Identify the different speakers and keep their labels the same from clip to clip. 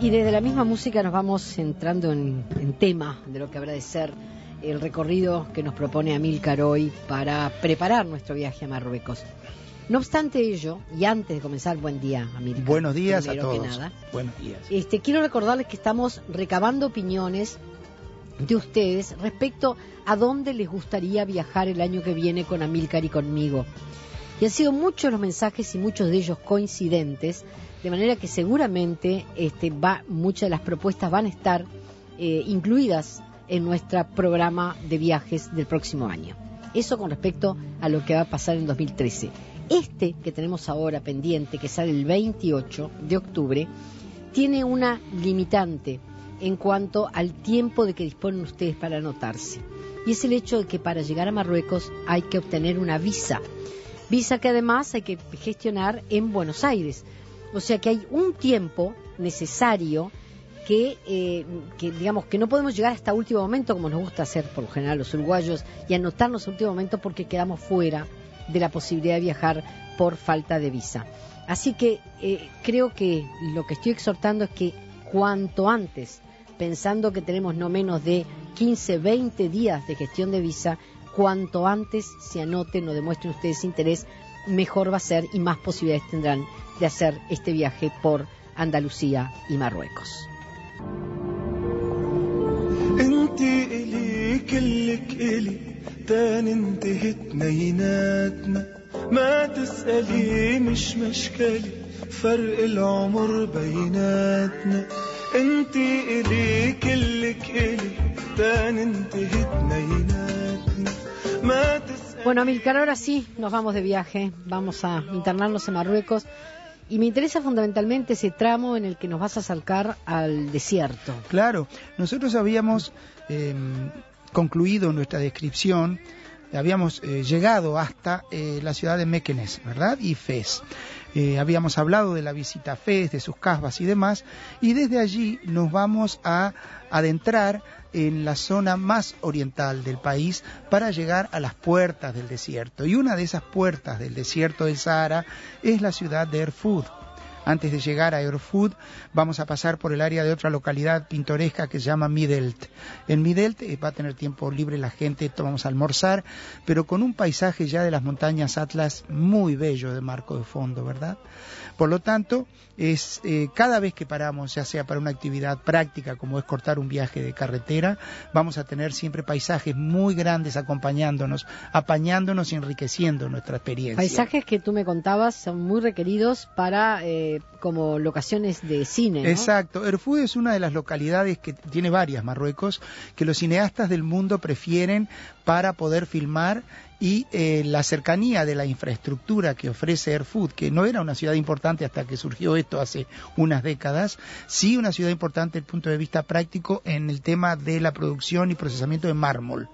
Speaker 1: Y desde la misma música nos vamos entrando en tema de lo que habrá de ser el recorrido que nos propone Amílcar hoy para preparar nuestro viaje a Marruecos. No obstante ello, y antes de comenzar, buen día, Amílcar.
Speaker 2: Buenos días a todos.
Speaker 1: Que nada,
Speaker 2: buenos días.
Speaker 1: Quiero recordarles que estamos recabando opiniones de ustedes respecto a dónde les gustaría viajar el año que viene con Amílcar y conmigo. Y han sido muchos los mensajes y muchos de ellos coincidentes, de manera que seguramente muchas de las propuestas van a estar incluidas en nuestro programa de viajes del próximo año. Eso con respecto a lo que va a pasar en 2013. Que tenemos ahora pendiente, que sale el 28 de octubre, tiene una limitante en cuanto al tiempo de que disponen ustedes para anotarse. Y es el hecho de que para llegar a Marruecos hay que obtener una visa. Visa que además hay que gestionar en Buenos Aires. O sea que hay un tiempo necesario que digamos que no podemos llegar hasta último momento, como nos gusta hacer por lo general los uruguayos, y anotarnos a último momento porque quedamos fuera de la posibilidad de viajar por falta de visa. Así que creo que lo que estoy exhortando es que cuanto antes, pensando que tenemos no menos de 15, 20 días de gestión de visa, cuanto antes se anoten o demuestren ustedes interés, mejor va a ser y más posibilidades tendrán de hacer este viaje por Andalucía y Marruecos.
Speaker 3: تاني انتهت نيناتنا ما تسألي مش مشكلي فرق العمر بيناتنا انتي إلي كلك إلي تاني انتهت نيناتنا ما تسألي.
Speaker 1: Bueno, Amílcar, ahora sí nos vamos de viaje, vamos a internarnos en Marruecos y me interesa fundamentalmente ese tramo en el que nos vas a acercar al desierto.
Speaker 2: Claro, nosotros habíamos concluido nuestra descripción, habíamos llegado hasta la ciudad de Mequenez, ¿verdad? Y Fez. Habíamos hablado de la visita a Fez, de sus casbas y demás, y desde allí nos vamos a adentrar en la zona más oriental del país para llegar a las puertas del desierto. Y una de esas puertas del desierto del Sahara es la ciudad de Erfoud. Antes de llegar a Erfoud vamos a pasar por el área de otra localidad pintoresca que se llama Midelt. En Midelt va a tener tiempo libre la gente, vamos a almorzar, pero con un paisaje ya de las montañas Atlas muy bello de marco de fondo, ¿verdad? Por lo tanto, cada vez que paramos, ya sea para una actividad práctica como es cortar un viaje de carretera, vamos a tener siempre paisajes muy grandes acompañándonos, apañándonos y enriqueciendo nuestra experiencia.
Speaker 1: Paisajes que tú me contabas son muy requeridos para como locaciones de cine, ¿no?
Speaker 2: Exacto. Erfoud es una de las localidades que tiene varias, Marruecos, que los cineastas del mundo prefieren para poder filmar, y la cercanía de la infraestructura que ofrece Erfoud, que no era una ciudad importante hasta que surgió esto hace unas décadas, sí una ciudad importante desde el punto de vista práctico en el tema de la producción y procesamiento de mármol,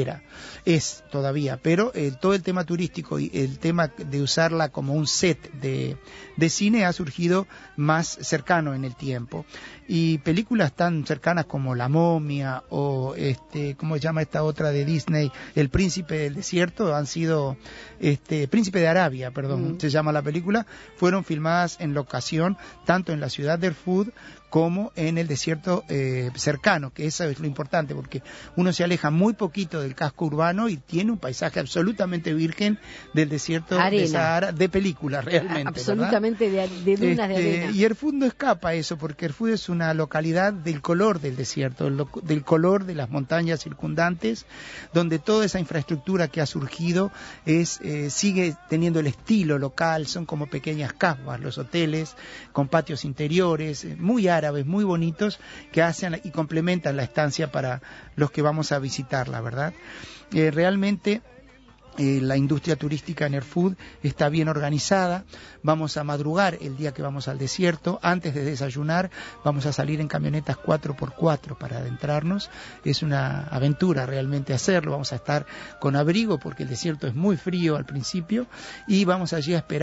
Speaker 2: es todavía, pero todo el tema turístico y el tema de usarla como un set de cine ha surgido más cercano en el tiempo. Y películas tan cercanas como La Momia o ¿cómo se llama esta otra de Disney? El Príncipe del Desierto, han sido Príncipe de Arabia, se llama la película, fueron filmadas en locación tanto en la ciudad de Erfoud como en el desierto cercano, que eso es lo importante, porque uno se aleja muy poquito del casco urbano y tiene un paisaje absolutamente virgen del desierto de Sahara, de película realmente.
Speaker 1: Absolutamente, de dunas de arena.
Speaker 2: Y Erfoud no escapa a eso, porque Erfoud es una localidad del color del desierto, del color de las montañas circundantes, donde toda esa infraestructura que ha surgido sigue teniendo el estilo local, son como pequeñas casbas, los hoteles con patios interiores, muy árabes, muy bonitos, que hacen y complementan la estancia para los que vamos a visitarla, ¿verdad? Realmente la industria turística en Erfoud está bien organizada. Vamos a madrugar el día que vamos al desierto. Antes de desayunar vamos a salir en camionetas 4x4 para adentrarnos. Es una aventura realmente hacerlo. Vamos a estar con abrigo porque el desierto es muy frío al principio y vamos allí a esperar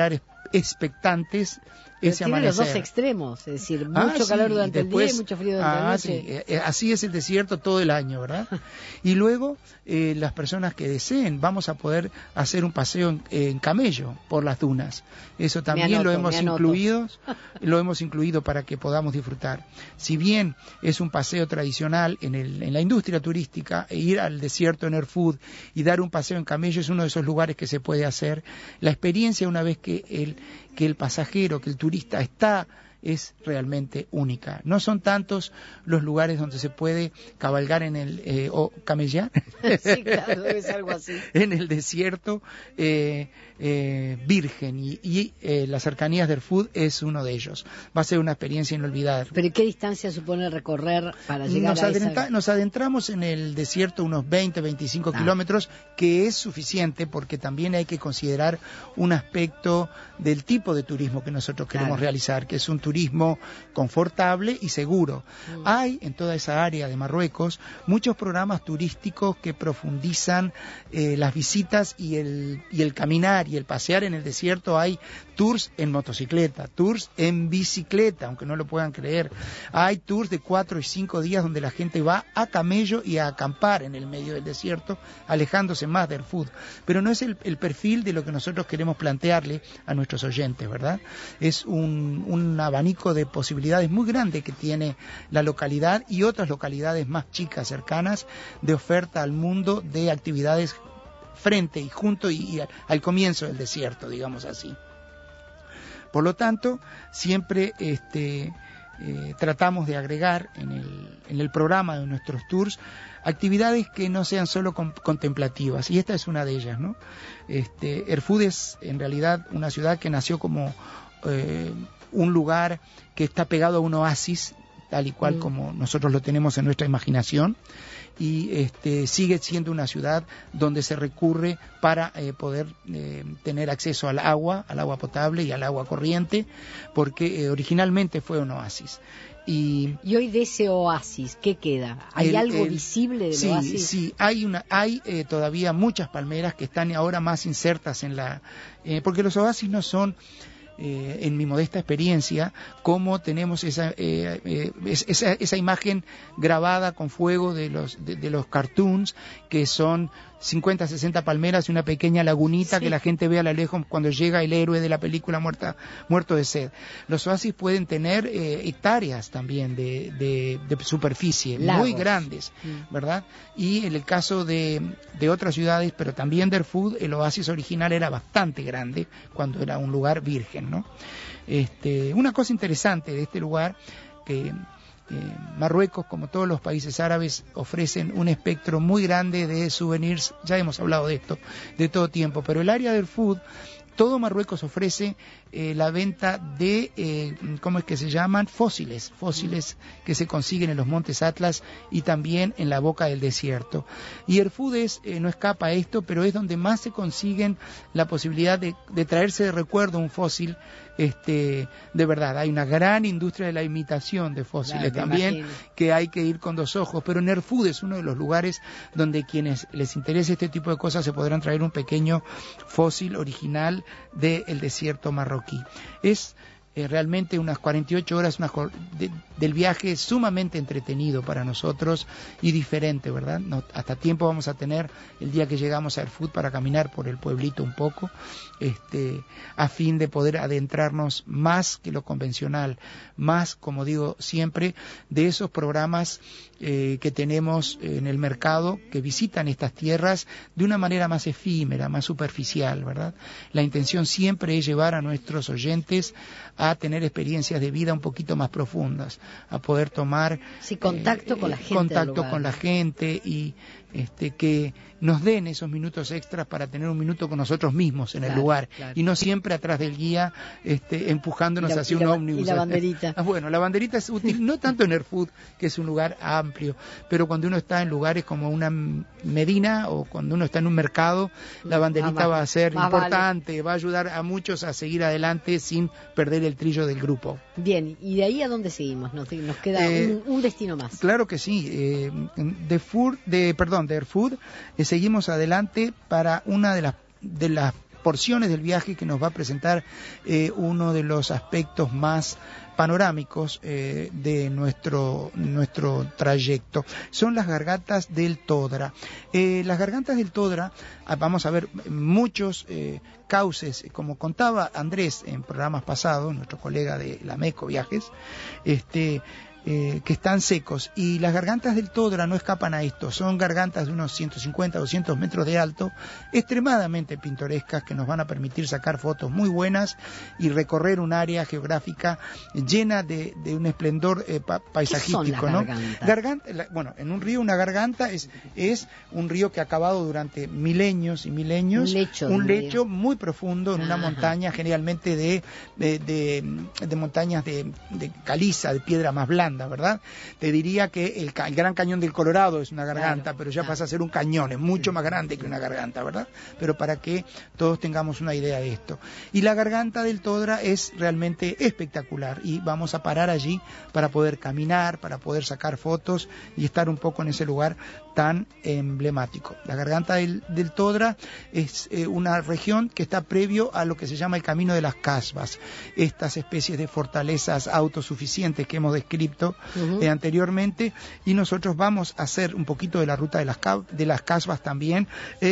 Speaker 2: expectantes
Speaker 1: Pero
Speaker 2: ese
Speaker 1: tiene
Speaker 2: amanecer.
Speaker 1: los dos extremos, es decir, mucho calor durante el día y mucho frío durante la noche.
Speaker 2: Sí, así es el desierto todo el año, ¿verdad? Y luego las personas que deseen, vamos a poder hacer un paseo en camello por las dunas. Eso también lo hemos incluido para que podamos disfrutar. Si bien es un paseo tradicional en la industria turística, ir al desierto en Erfoud y dar un paseo en camello es uno de esos lugares que se puede hacer. La experiencia, una vez que el pasajero, que el turista está, es realmente única. No son tantos los lugares donde se puede cabalgar o camellar.
Speaker 1: Sí, claro, debe ser algo así.
Speaker 2: En el desierto virgen y las cercanías del Erfoud es uno de ellos. Va a ser una experiencia inolvidable.
Speaker 1: ¿Pero qué distancia supone recorrer para llegar a esa?
Speaker 2: Nos adentramos en el desierto unos 25 kilómetros, que es suficiente porque también hay que considerar un aspecto del tipo de turismo que nosotros queremos realizar, que es un turismo confortable y seguro. Hay en toda esa área de Marruecos muchos programas turísticos que profundizan las visitas y el caminar y el pasear en el desierto. Hay tours en motocicleta, tours en bicicleta, aunque no lo puedan creer. Hay tours de 4 y 5 días donde la gente va a camello y a acampar en el medio del desierto, alejándose más del Erfoud. Pero no es el perfil de lo que nosotros queremos plantearle a nuestros oyentes, ¿verdad? Es un abanico de posibilidades muy grande que tiene la localidad y otras localidades más chicas, cercanas, de oferta al mundo de actividades frente y junto y al comienzo del desierto, digamos así. Por lo tanto, siempre tratamos de agregar en el programa de nuestros tours actividades que no sean solo contemplativas, y esta es una de ellas, ¿no? Erfoud es en realidad una ciudad que nació como un lugar que está pegado a un oasis, tal y cual como nosotros lo tenemos en nuestra imaginación, y sigue siendo una ciudad donde se recurre para poder tener acceso al agua potable y al agua corriente, porque originalmente fue un oasis. Y
Speaker 1: hoy de ese oasis, ¿qué queda? ¿Hay algo visible del oasis?
Speaker 2: Sí, hay todavía muchas palmeras que están ahora más insertas porque los oasis no son, en mi modesta experiencia, como tenemos esa imagen grabada con fuego de los cartoons, que son 50, 60 palmeras y una pequeña lagunita que la gente ve a la lejos cuando llega el héroe de la película muerto de sed. Los oasis pueden tener hectáreas también de superficie, lagos muy grandes, ¿verdad? Y en el caso de otras ciudades, pero también de Erfoud, el oasis original era bastante grande cuando era un lugar virgen, ¿no? Una cosa interesante de este lugar, que Marruecos, como todos los países árabes, ofrecen un espectro muy grande de souvenirs. Ya hemos hablado de esto de todo tiempo, pero el área del Erfoud, todo Marruecos ofrece la venta de, ¿cómo es que se llaman? Fósiles que se consiguen en los montes Atlas y también en la boca del desierto. Y Erfoud no escapa a esto, pero es donde más se consiguen la posibilidad de traerse de recuerdo un fósil. De verdad, hay una gran industria de la imitación de fósiles también, que hay que ir con 2 ojos, pero en Erfoud es uno de los lugares donde quienes les interese este tipo de cosas se podrán traer un pequeño fósil original del desierto marroquí. Es realmente unas 48 horas del viaje sumamente entretenido para nosotros y diferente, ¿verdad? Hasta tiempo vamos a tener el día que llegamos a Erfoud para caminar por el pueblito un poco, a fin de poder adentrarnos más que lo convencional, más, como digo siempre, de esos programas que tenemos en el mercado, que visitan estas tierras de una manera más efímera, más superficial, ¿verdad? La intención siempre es llevar a nuestros oyentes a tener experiencias de vida un poquito más profundas, a poder tomar
Speaker 1: contacto con la gente,
Speaker 2: contacto con la gente y que nos den esos minutos extras para tener un minuto con nosotros mismos en el lugar, y no siempre atrás del guía empujándonos hacia un ómnibus.
Speaker 1: Y la banderita.
Speaker 2: Bueno, la banderita es útil, no tanto en Erfoud, que es un lugar amplio, pero cuando uno está en lugares como una Medina o cuando uno está en un mercado, la banderita va a ser importante, va a ayudar a muchos a seguir adelante sin perder el trillo del grupo.
Speaker 1: Bien, ¿y de ahí a dónde seguimos? Nos queda un destino más.
Speaker 2: Claro que sí. De Erfoud seguimos adelante para una de las porciones del viaje que nos va a presentar uno de los aspectos más panorámicos de nuestro trayecto. Son las gargantas del Todra. Las gargantas del Todra, vamos a ver muchos cauces, como contaba Andrés en programas pasados, nuestro colega de la MECO Viajes, que están secos, y las gargantas del Todra no escapan a esto. Son gargantas de unos 150, 200 metros de alto, extremadamente pintorescas, que nos van a permitir sacar fotos muy buenas y recorrer un área geográfica llena de un esplendor paisajístico, ¿no? Bueno, en un río, una garganta es un río que ha cavado durante milenios y milenios, un lecho muy profundo en una montaña, generalmente de montañas de caliza, de piedra más blanda, ¿verdad? Te diría que el Gran Cañón del Colorado es una garganta, pero ya pasa a ser un cañón, es mucho más grande que una garganta, ¿verdad? Pero para que todos tengamos una idea de esto. Y la garganta del Todra es realmente espectacular, y vamos a parar allí para poder caminar, para poder sacar fotos y estar un poco en ese lugar tan emblemático. La garganta del Todra es una región que está previo a lo que se llama el Camino de las Casbas, estas especies de fortalezas autosuficientes que hemos descrito anteriormente, y nosotros vamos a hacer un poquito de la ruta de las Casbas también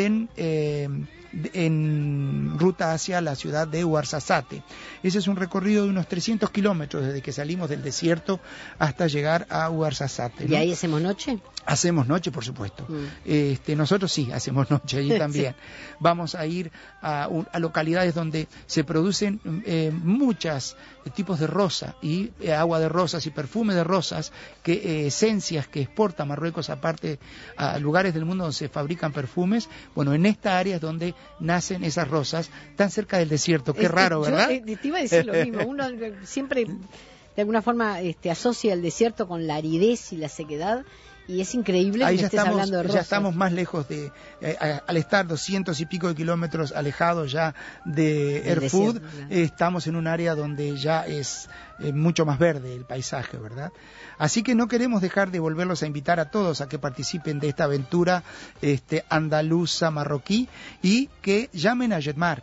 Speaker 2: en ruta hacia la ciudad de Ouarzazate. Ese es un recorrido de unos 300 kilómetros desde que salimos del desierto hasta llegar a Ouarzazate, ¿no?
Speaker 1: ¿Y ahí hacemos noche?
Speaker 2: Hacemos noche, por supuesto. Nosotros sí hacemos noche allí también. Sí. Vamos a ir a localidades donde se producen muchos tipos de rosa, y agua de rosas y perfume de rosas, esencias que exporta Marruecos, aparte a lugares del mundo donde se fabrican perfumes. Bueno, en esta área es donde nacen esas rosas, tan cerca del desierto. Qué raro, ¿verdad?
Speaker 1: Te iba a decir lo mismo. Uno siempre, de alguna forma, asocia el desierto con la aridez y la sequedad. Y es increíble que estés hablando de rosas.
Speaker 2: Ya estamos más lejos al estar 200 y pico de kilómetros alejados ya de Erfoud, estamos en un área donde ya es mucho más verde el paisaje, ¿verdad? Así que no queremos dejar de volverlos a invitar a todos a que participen de esta aventura andaluza marroquí, y que llamen a Jetmar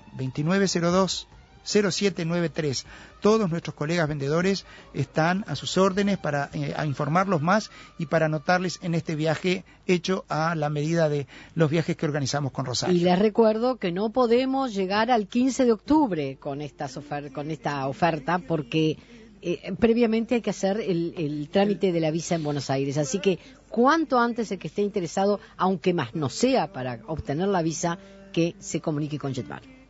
Speaker 2: 2902-0793. Todos nuestros colegas vendedores están a sus órdenes para informarlos más y para anotarles en este viaje hecho a la medida de los viajes que organizamos con Rosario.
Speaker 1: Y les recuerdo que no podemos llegar al 15 de octubre con esta oferta, porque previamente hay que hacer el trámite de la visa en Buenos Aires. Así que cuanto antes el que esté interesado, aunque más no sea para obtener la visa, que se comunique con Jetmar.